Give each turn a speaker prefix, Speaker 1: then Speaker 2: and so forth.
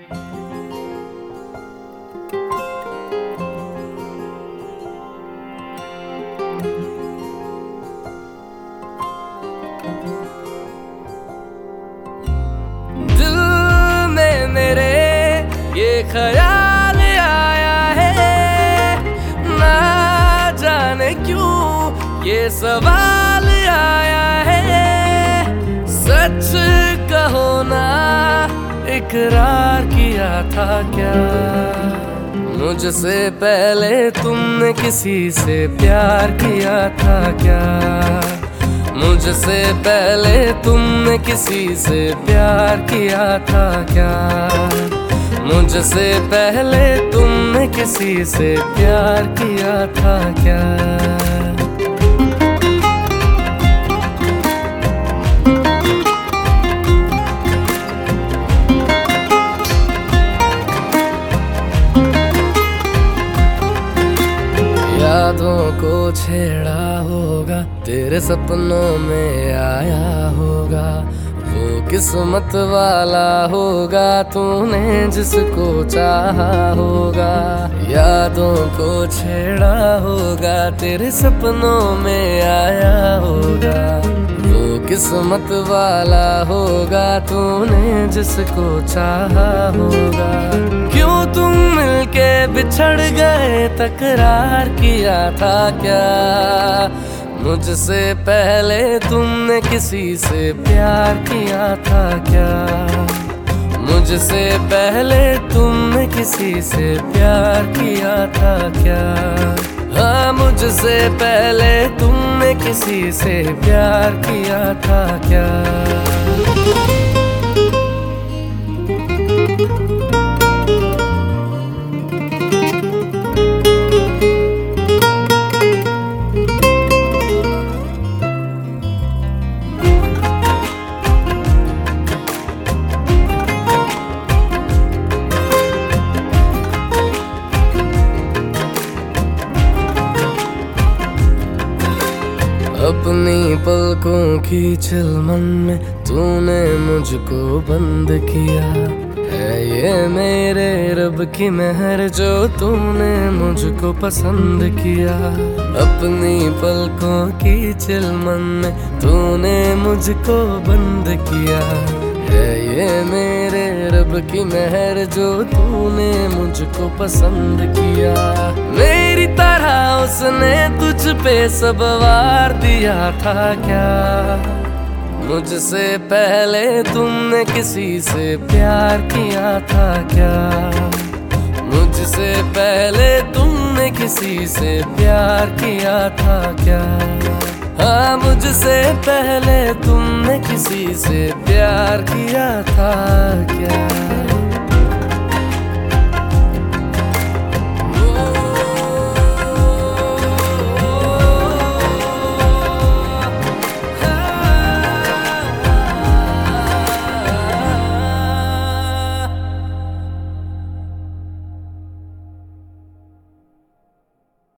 Speaker 1: दिल में मेरे ये ख्याल आया है, ना जाने क्यों ये सवाल आया है। सच कहो ना, इकरार किया था क्या मुझसे पहले तुमने किसी से प्यार किया था क्या? मुझसे पहले तुमने किसी से प्यार किया था क्या? मुझसे पहले तुमने किसी से प्यार किया था क्या? यादों को छेड़ा होगा, तेरे सपनों में आया होगा। वो किस्मत वाला होगा तूने जिसको चाहा होगा। यादों को छेड़ा होगा, तेरे सपनों में आया होगा। वो किस्मत वाला होगा तूने जिसको चाहा होगा। क्यों तुम मिलके बिछड़ गए, तकरार किया था क्या? मुझसे पहले तुमने किसी से प्यार किया था क्या? मुझसे पहले तुमने किसी से प्यार किया था क्या? हाँ, मुझसे पहले तुमने किसी से प्यार किया था क्या? अपनी पलकों की चिलमन में तूने मुझको बंद किया है। ये मेरे रब की मेहर जो तूने मुझको पसंद किया। अपनी पलकों की चिलमन में तूने मुझको बंद किया है। ये मेरे रब की मेहर जो तूने मुझको पसंद किया। मेरी तरह उसने तुझ पे सब वार दिया था क्या? मुझसे पहले तुमने किसी से प्यार किया था क्या? मुझसे पहले तुमने किसी से प्यार किया था क्या? हाँ, मुझसे पहले तुमने किसी से प्यार किया था क्या?